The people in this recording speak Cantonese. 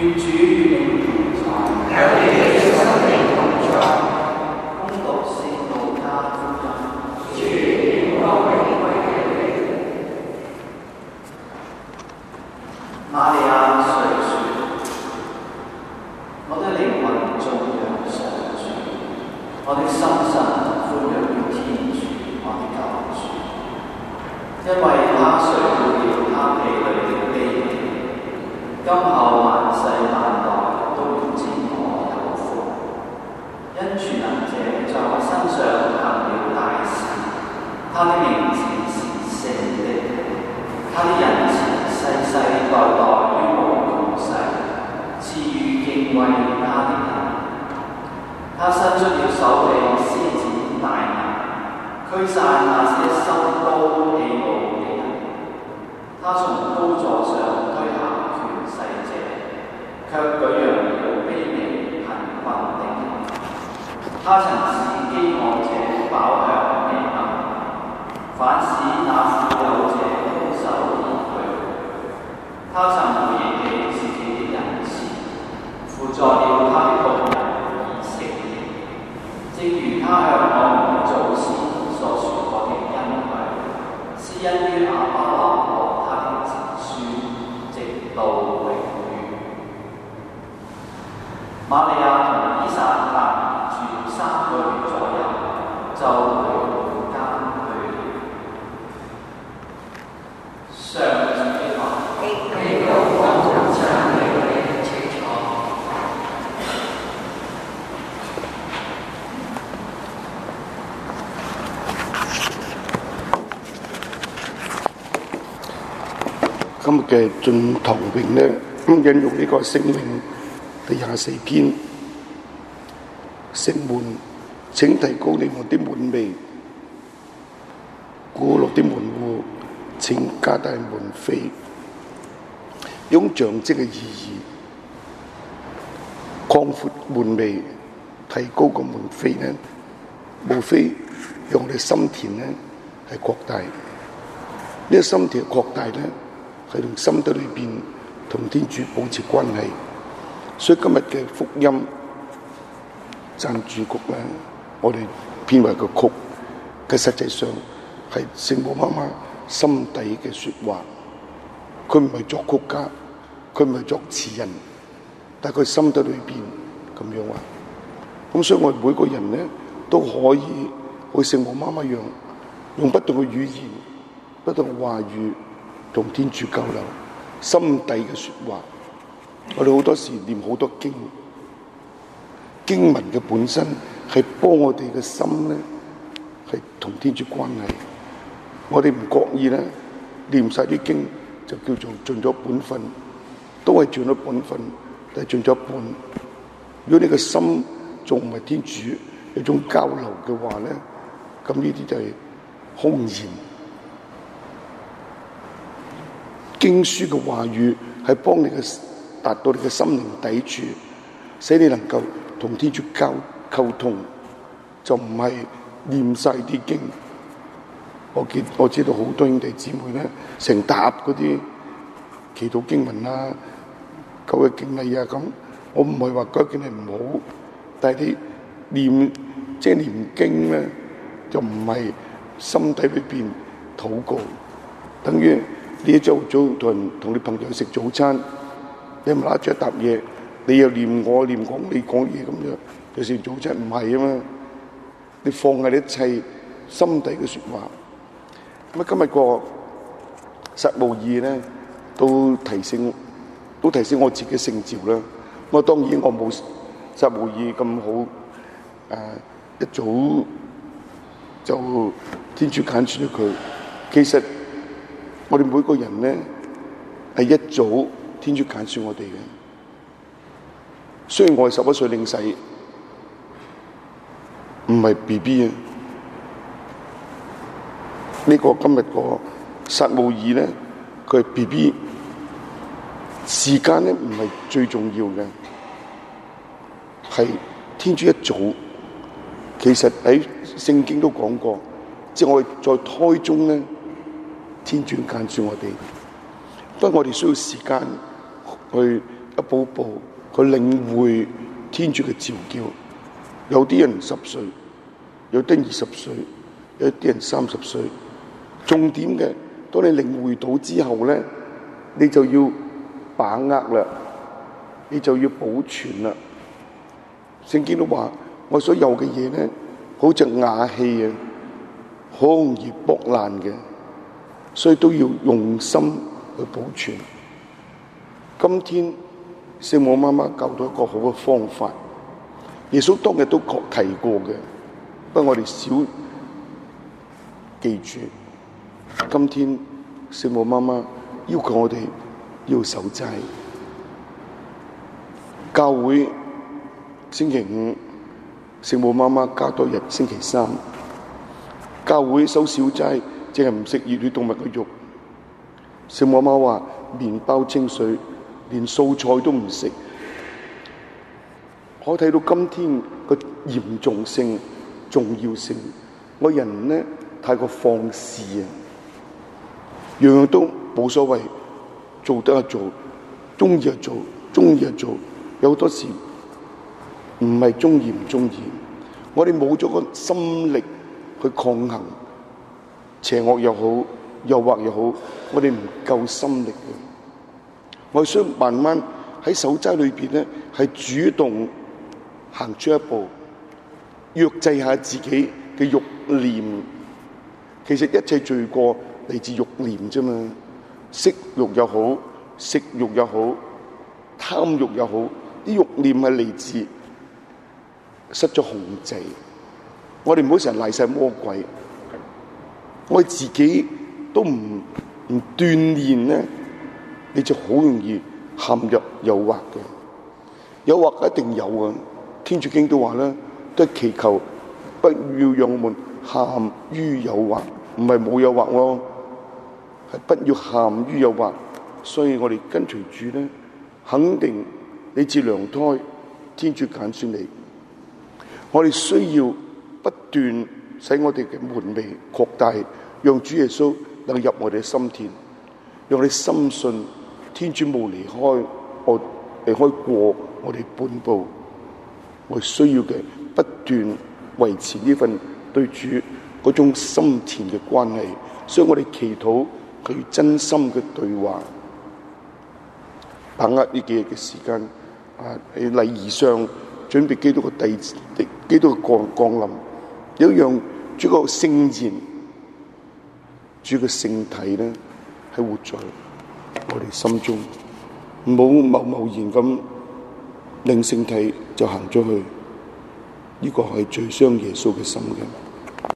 願主與你們同在，有你的心靈同在。恭讀聖路加福音。主應該榮歸你。瑪利亞遂說：我的靈魂頌揚上主，我的心神歡躍於天主，我的救主，因為他垂顧了他婢女的悲喜。今後萬世萬代都要稱我有福，因全能者在我身上行了大事。他的名字是聖的，他的仁慈世世代代於無窮世，賜予敬畏他的人。他伸出了手臂施展大能，驅散那些心高氣傲的人。他從高座上推下世者，卻舉揚了卑微貧困的人。他曾使飢餓者飽享美物，反使那富有者空手而去。他曾回憶起自己的仁慈，輔助了他的僕人以色列，正如他向我們祖先所說過的恩惠，施恩於亞巴郎和他的子孫，直到永遠。瑪利亞同依撒伯住了3個月左右，就回母家去了。上主的話。 今日嘅進堂詠呢，引用呢個聖詠第24篇，城門請提高你們的門楣，古老的門戶請加大門扉。用象徵嘅意義，擴闊門楣，提高個門扉呢，無非讓我哋心田呢係擴大。呢個心田嘅擴大呢，係同心底裏邊同天主保持關係。所以今日嘅福音讚主曲咧，我哋編為個曲，佢實際上係聖母媽媽心底嘅說話。佢唔係作曲家，佢唔係作詞人，但係佢心底裏邊咁樣話。咁所以我哋每個人咧都可以好似聖母媽媽一樣，用不同嘅語言、不同嘅話語同天主交流心底嘅說話。我哋好多時念好多經文嘅本身係幫我哋嘅心咧係同天主關係。我哋唔覺意咧念晒啲經就叫做盡咗本分，都係盡咗本分，但係盡咗一半。如果你嘅心仲唔係天主有種交流嘅話咧，咁呢啲就係空言。經書嘅話語係幫你嘅達到你嘅心靈抵處，使你能夠同天主溝通，就唔係念晒啲經。我知道好多兄弟姊妹咧，成沓嗰啲祈禱經文啊、舊嘅經禮啊咁。我唔係話嗰件係唔好，但係你念經咧，就唔係心底裏邊禱告，等於呢一朝早同你朋友食早餐，你咪拿住一沓嘢，你又念我，你講嘢咁樣，就算早餐唔係啊嘛。你放下你一切心底嘅說話。咁今日個撒慕爾咧，都提醒我自己聖召啦。咁當然我冇撒慕爾咁好，一早就天主揀選咗佢。其實我哋每個人咧係一早天主揀選我哋嘅。雖然我係11歲領洗，唔係 BB 啊。呢個今日個撒慕爾咧，佢係 BB， 時間咧唔係最重要嘅，係天主一早。其實喺聖經都講過，即係我哋在胎中咧，天主揀選我哋。不過我哋需要時間去一步步去領會天主嘅召叫。有啲人10歲，有啲人20歲，有啲人30歲。重點嘅，當你領會到之後咧，你就要把握啦，你就要保存啦。聖經都話，我所有嘅嘢咧，好似瓦器啊，好容易剝爛嘅，所以都要用心去保存。今天聖母媽媽教到一個好嘅方法，耶穌當日都提過嘅，不過我哋少記住。今天聖母媽媽要求我哋要守齋。教會星期5，聖母媽媽加多日星期3。教會守小齋，淨係唔食熱血動物嘅肉。聖母媽媽話麵包清水，連素菜都唔食。我睇到今天個嚴重性、重要性，我人呢太過放肆啊，樣樣都冇所謂，做得就做，中意就做，中意就做。有好多時唔係中意唔中意，我哋冇咗個心力去抗衡邪惡又好，誘惑又好，我哋唔夠心力嘅。我哋需要慢慢喺守齋裏邊咧，係主動行出一步，約制下自己嘅慾念。其實一切罪過嚟自慾念啫嘛，色慾又好，食慾又好，貪慾又好，啲慾念係嚟自失咗控制。我哋唔好成日賴晒魔鬼，我哋自己都唔鍛鍊咧，你就好容易陷入誘惑嘅。誘惑一定有啊！天主經都話咧，都係祈求不要讓我們陷於誘惑，唔係冇誘惑咯，係不要陷於誘惑。所以我哋跟隨主咧，肯定你自娘胎，天主揀選你。我哋需要不斷使我哋嘅門楣擴大，讓主耶穌能入我哋嘅心田，讓我哋深信天主冇離開過我哋半步。我哋需要嘅不斷維持呢份對主嗰種心田嘅關係，所以我哋祈禱佢真心嘅對話，把握呢幾日嘅時間喺禮儀上準備基督嘅降臨，有一樣主個聖言，主嘅聖體咧係活在我哋心中，唔好貿然咁領聖體就行咗去，呢個係最傷耶穌嘅心嘅。